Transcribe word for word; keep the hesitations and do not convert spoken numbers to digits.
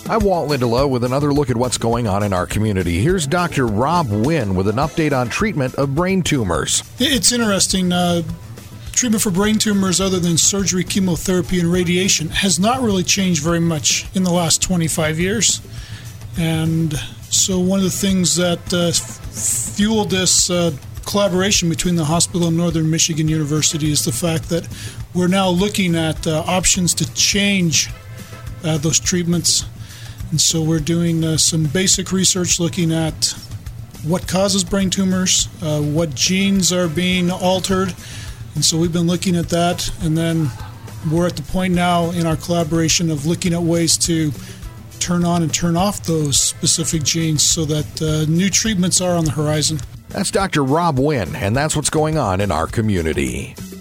I'm Walt Lindelof with another look at what's going on in our community. Here's Doctor Rob Wynn with an update on treatment of brain tumors. It's interesting. Uh, treatment for brain tumors, other than surgery, chemotherapy, and radiation, has not really changed very much in the last twenty-five years. And so one of the things that uh, fueled this uh, collaboration between the hospital and Northern Michigan University is the fact that we're now looking at uh, options to change uh, those treatments. And so we're doing uh, some basic research looking at what causes brain tumors, uh, what genes are being altered. And so we've been looking at that. And then we're at the point now in our collaboration of looking at ways to turn on and turn off those specific genes so that uh, new treatments are on the horizon. That's Doctor Rob Wynn, and that's what's going on in our community.